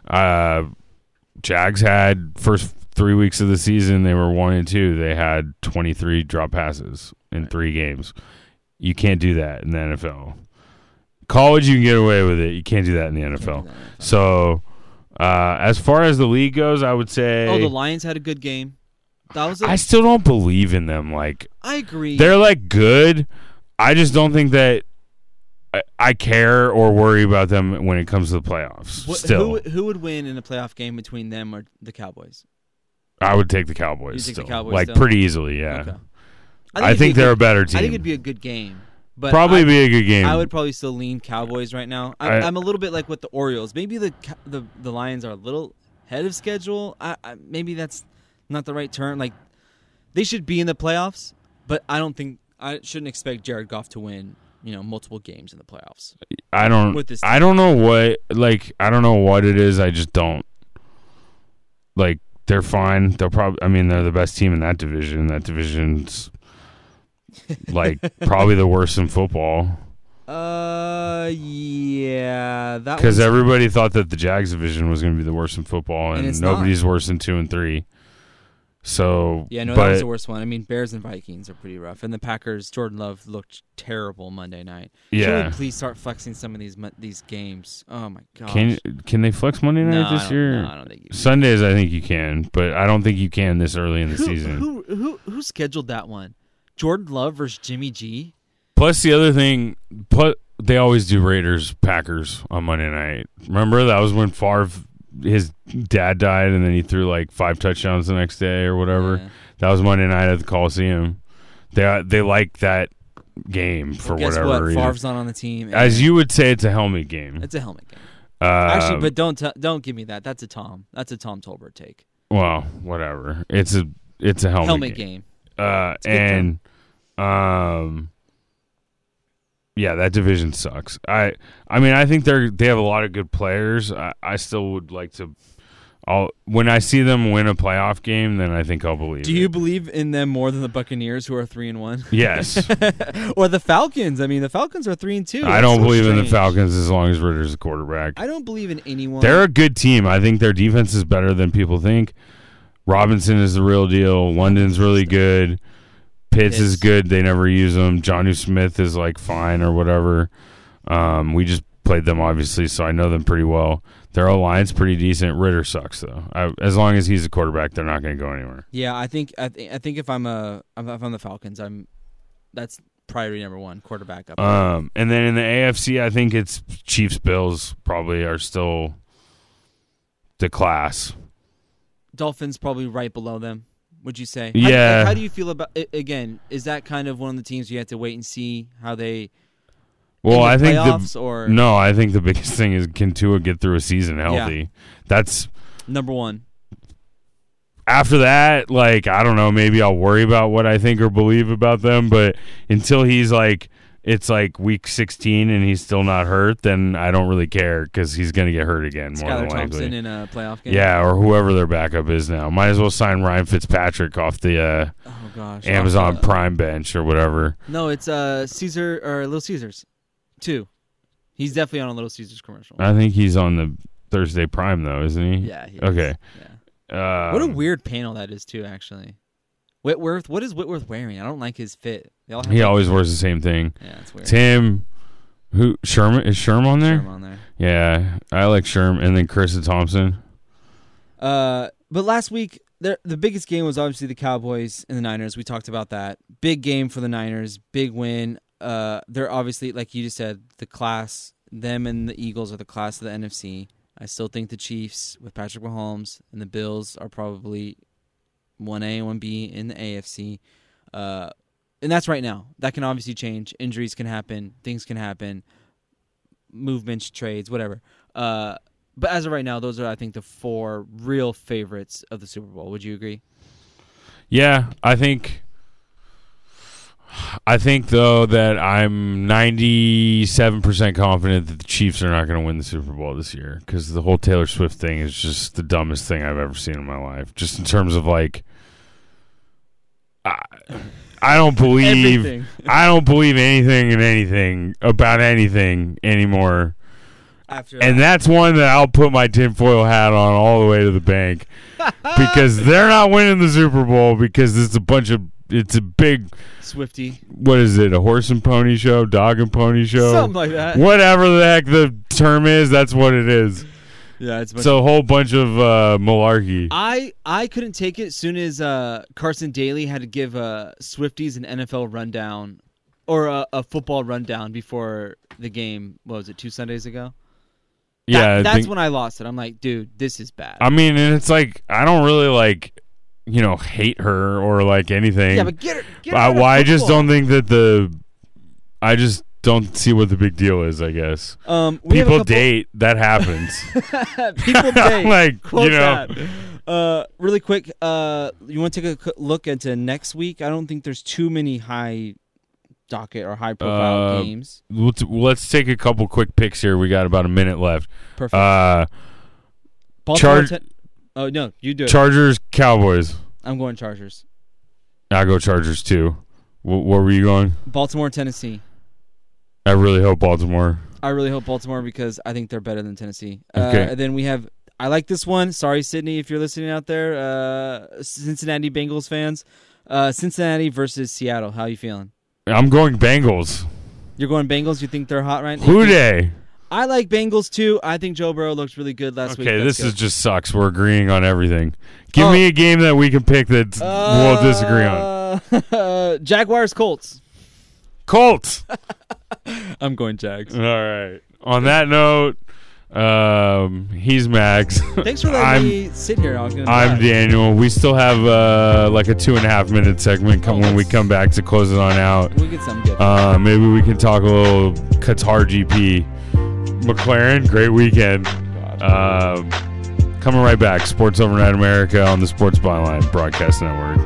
Jags had first 3 weeks of the season they were 1-2. They had 23 drop passes in 3 games. You can't do that in the NFL. College you can get away with it. You can't do that in the NFL. So as far as the league goes, I would say the Lions had a good game. I still don't believe in them. Like I agree. They're like good. I just don't think that I care or worry about them when it comes to the playoffs. Still, who would win in a playoff game between them or the Cowboys? I would take the Cowboys. You take the still. Cowboys like still? pretty easily, yeah. Okay. I think they're a better team. I think it'd be a good game. But probably be a good game. I would probably still lean Cowboys right now. I'm a little bit like with the Orioles. Maybe the Lions are a little ahead of schedule. Maybe that's not the right term. Like they should be in the playoffs, but I shouldn't expect Jared Goff to win. Multiple games in the playoffs. I don't know what it is. I just don't. Like, they're fine. They're the best team in that division. That division's like probably the worst in football. Yeah, that because everybody thought that the Jags division was going to be the worst in football, and nobody's worse than 2 and 3. So that was the worst one. I mean, Bears and Vikings are pretty rough, and the Packers. Jordan Love looked terrible Monday night. Yeah, can we please start flexing some of these games? Oh my gosh. Can they flex Monday night this year? No, I don't think you can. Sundays, I think you can, but I don't think you can this early in the season. Who scheduled that one? Jordan Love versus Jimmy G. Plus the other thing, they always do Raiders Packers on Monday night. Remember that was when Favre. His dad died, and then he threw like 5 touchdowns the next day or whatever. Yeah. That was Monday night at the Coliseum. They like that game for whatever reason. Favre's not on the team. As you would say, it's a helmet game. It's a helmet game. Actually, but don't give me that. That's a Tom Tolbert take. Well, whatever. It's a helmet game. Yeah, that division sucks. I mean, I think they have a lot of good players. I still would like to. When I see them win a playoff game, then I think I'll believe. Do you believe in them more than the Buccaneers, who are 3-1? Yes. Or the Falcons? I mean, the Falcons are 3-2. I don't believe in the Falcons as long as Ritter's a quarterback. I don't believe in anyone. They're a good team. I think their defense is better than people think. Robinson is the real deal. London's really good. Pitts is good. They never use him. Jonnu Smith is like fine or whatever. We just played them obviously, so I know them pretty well. Their O-line's pretty decent. Ritter sucks though. As long as he's a quarterback, they're not going to go anywhere. Yeah, I think if I'm the Falcons, that's priority number 1, quarterback up. And then in the AFC, I think it's Chiefs Bills probably are still the class. Dolphins probably right below them, would you say? Yeah. How do you feel about it? Again, is that kind of one of the teams you have to wait and see how they Well, I think I think the biggest thing is, can Tua get through a season healthy? Yeah. That's number one. After that, like, I don't know, maybe I'll worry about what I think or believe about them, but until he's like, it's like week 16 and he's still not hurt, then I don't really care because he's going to get hurt again, more than Skylar likely. Thompson in a playoff game? Yeah, or whoever their backup is now. Might as well sign Ryan Fitzpatrick off the Amazon Prime bench or whatever. No, it's Caesar or Little Caesars 2. He's definitely on a Little Caesars commercial. I think he's on the Thursday Prime, though, isn't he? Yeah, he is. Okay. Yeah. What a weird panel that is, too, actually. Whitworth, what is Whitworth wearing? I don't like his fit. He always wears the same thing. Yeah, it's weird. It's him. Who? Sherman? Is Sherm on there? Sherm on there. Yeah, I like Sherm. And then Carissa Thompson. But last week, the biggest game was obviously the Cowboys and the Niners. We talked about that. Big game for the Niners. Big win. They're obviously, like you just said, the class. Them and the Eagles are the class of the NFC. I still think the Chiefs with Patrick Mahomes and the Bills are probably 1A and 1B in the AFC. And that's right now. That can obviously change. Injuries can happen. Things can happen. Movements, trades, whatever. But as of right now, those are, I think, the 4 real favorites of the Super Bowl. Would you agree? Yeah, I think, though, that I'm 97% confident that the Chiefs are not going to win the Super Bowl this year because the whole Taylor Swift thing is just the dumbest thing I've ever seen in my life. Just in terms of, like, I don't believe anything in anything about anything anymore. And that's one that I'll put my tinfoil hat on all the way to the bank because they're not winning the Super Bowl because it's a big Swiftie. What is it? A horse and pony show? Dog and pony show? Something like that. Whatever the heck the term is, that's what it is. Yeah, it's a whole bunch of malarkey. I couldn't take it as soon as Carson Daly had to give Swifties an NFL rundown or a football rundown before the game. What was it, 2 Sundays ago? Yeah, that's when I lost it. I'm like, dude, this is bad. I mean, and it's like I don't really like, hate her or like anything. Yeah, but get her. I just don't think that I just don't see what the big deal is, I guess. People date. That happens. People date. Like, Quote that. Really quick, you want to take a look into next week? I don't think there's too many high docket or high profile games. Let's take a couple quick picks here. We got about a minute left. Perfect. Oh, no, you do it. Chargers, Cowboys. I'm going Chargers. I go Chargers, too. Where were you going? Baltimore, Tennessee. I really hope Baltimore. I really hope Baltimore because I think they're better than Tennessee. Okay. And then we have, I like this one. Sorry, Sydney, if you're listening out there. Cincinnati Bengals fans. Cincinnati versus Seattle. How are you feeling? I'm going Bengals. You're going Bengals? You think they're hot right now? Who dey? I like Bengals, too. I think Joe Burrow looked really good last week. Okay, this just sucks. We're agreeing on everything. Give me a game that we can pick that we'll disagree on. Jaguars, Colts. Colts. I'm going Jags. All right. On that note, he's Max. Thanks for letting me sit here. I'm Daniel. We still have like a 2.5 minute segment when we come back to close it on out. We'll get something good. Maybe we can talk a little Qatar GP. McLaren, great weekend. Coming right back. Sports Overnight America on the Sports Byline Broadcast Network.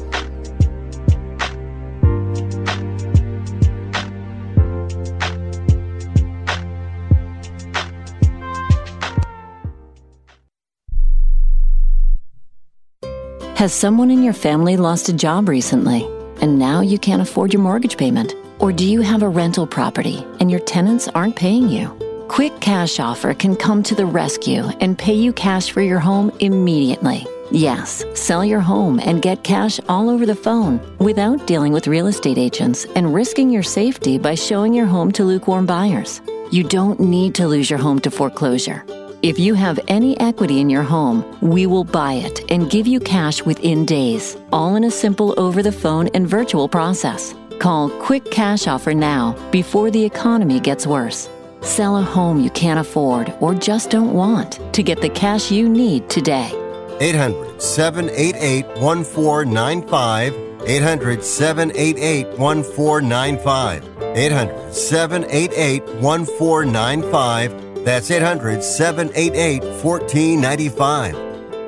Has someone in your family lost a job recently, and now you can't afford your mortgage payment? Or do you have a rental property and your tenants aren't paying you? Quick Cash Offer can come to the rescue and pay you cash for your home immediately. Yes, sell your home and get cash all over the phone without dealing with real estate agents and risking your safety by showing your home to lukewarm buyers. You don't need to lose your home to foreclosure. If you have any equity in your home, we will buy it and give you cash within days, all in a simple over-the-phone and virtual process. Call Quick Cash Offer now before the economy gets worse. Sell a home you can't afford or just don't want to get the cash you need today. 800-788-1495. 800-788-1495. 800-788-1495. That's 800-788-1495.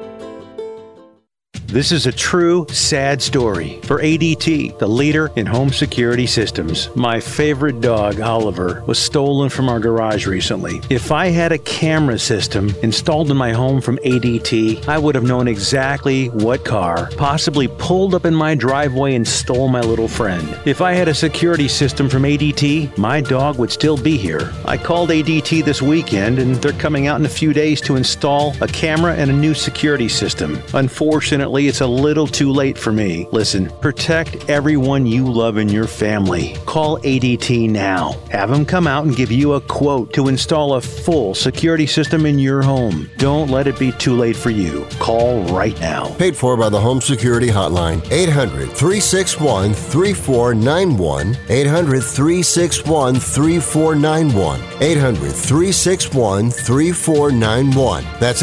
This is a true, sad story for ADT, the leader in home security systems. My favorite dog, Oliver, was stolen from our garage recently. If I had a camera system installed in my home from ADT, I would have known exactly what car possibly pulled up in my driveway and stole my little friend. If I had a security system from ADT, my dog would still be here. I called ADT this weekend, and they're coming out in a few days to install a camera and a new security system. Unfortunately, it's a little too late for me. Listen, protect everyone you love in your family. Call ADT now. Have them come out and give you a quote to install a full security system in your home. Don't let it be too late for you. Call right now. Paid for by the Home Security Hotline. 800-361-3491. 800-361-3491. 800-361-3491. That's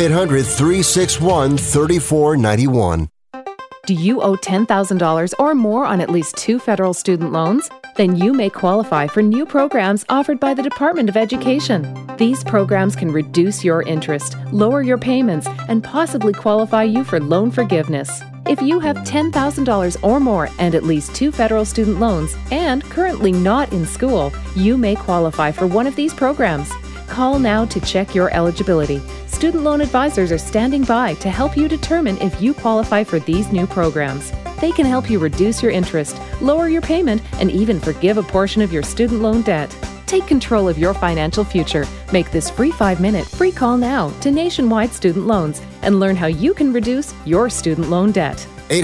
800-361-3491. Do you owe $10,000 or more on at least 2 federal student loans? Then you may qualify for new programs offered by the Department of Education. These programs can reduce your interest, lower your payments, and possibly qualify you for loan forgiveness. If you have $10,000 or more and at least 2 federal student loans and currently not in school, you may qualify for one of these programs. Call now to check your eligibility. Student loan advisors are standing by to help you determine if you qualify for these new programs. They can help you reduce your interest, lower your payment, and even forgive a portion of your student loan debt. Take control of your financial future. Make this free 5-minute free call now to Nationwide Student Loans and learn how you can reduce your student loan debt.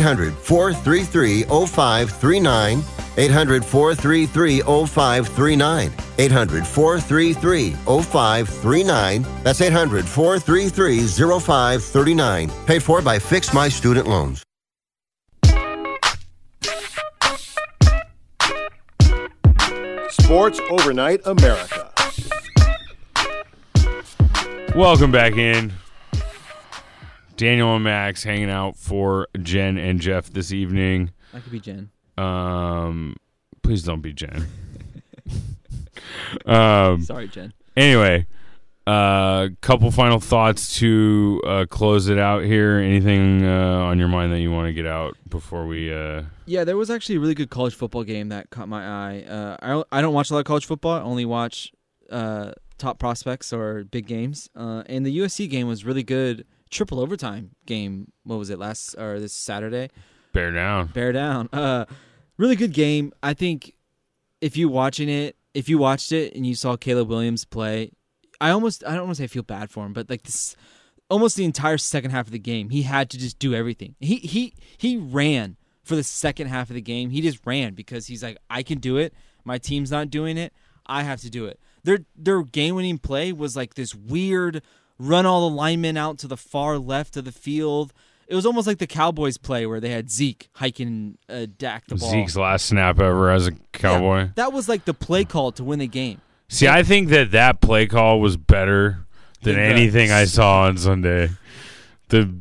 800-433-0539. 800-433-0539. 800-433-0539. That's 800-433-0539. Paid for by Fix My Student Loans. Sports Overnight America. Welcome back in. Daniel and Max hanging out for Jen and Jeff this evening. I could be Jen. Please don't be Jen. Sorry, Jen. Anyway, couple final thoughts to close it out here. Anything on your mind that you want to get out before we... Yeah, there was actually a really good college football game that caught my eye. I don't watch a lot of college football. I only watch top prospects or big games. And the USC game was really good. Triple overtime game. What was it, this Saturday? Bear down. Really good game. I think if you watched it and you saw Caleb Williams play, I don't want to say I feel bad for him, but like this, almost the entire second half of the game, he had to just do everything. He ran for the second half of the game. He just ran because he's like, I can do it. My team's not doing it. I have to do it. Their game-winning play was like this weird run all the linemen out to the far left of the field. It was almost like the Cowboys play where they had Zeke hiking Dak the ball. Zeke's last snap ever as a Cowboy. Yeah, that was like the play call to win the game. See, I think that play call was better than anything I saw on Sunday. The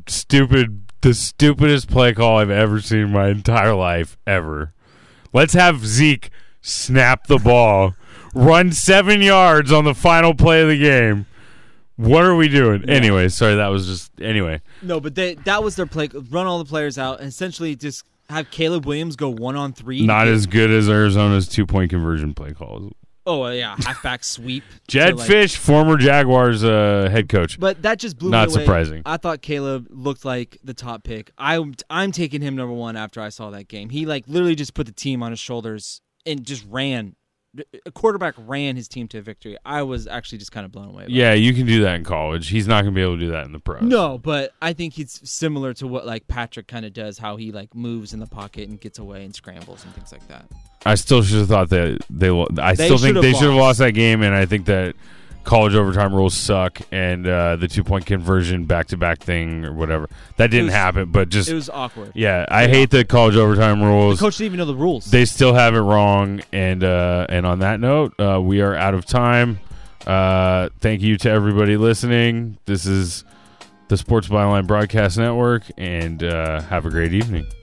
stupidest play call I've ever seen in my entire life, ever. Let's have Zeke snap the ball, run 7 yards on the final play of the game. What are we doing? Yeah. Anyway, sorry, that was just... Anyway. No, but that was their play. Run all the players out and essentially just have Caleb Williams go 1-on-3. Not as good as Arizona's 2-point conversion play calls. Oh, yeah, halfback sweep. Jed Fish, former Jaguars head coach. But that just blew me away. Not surprising. I thought Caleb looked like the top pick. I'm taking him number 1 after I saw that game. He literally just put the team on his shoulders and just ran. A quarterback ran his team to victory. I was actually just kind of blown away. Yeah, you can do that in college. He's not going to be able to do that in the pros. No, but I think he's similar to what Patrick kind of does, how he moves in the pocket and gets away and scrambles and things like that. I still should have thought that I still think they should have lost that game, and I think that college overtime rules suck, and the 2-point conversion back-to-back thing or whatever. That didn't happen, but just... It was awkward. Yeah, I hate the college overtime rules. The coach didn't even know the rules. They still have it wrong, and on that note, we are out of time. Thank you to everybody listening. This is the Sports Byline Broadcast Network, and have a great evening.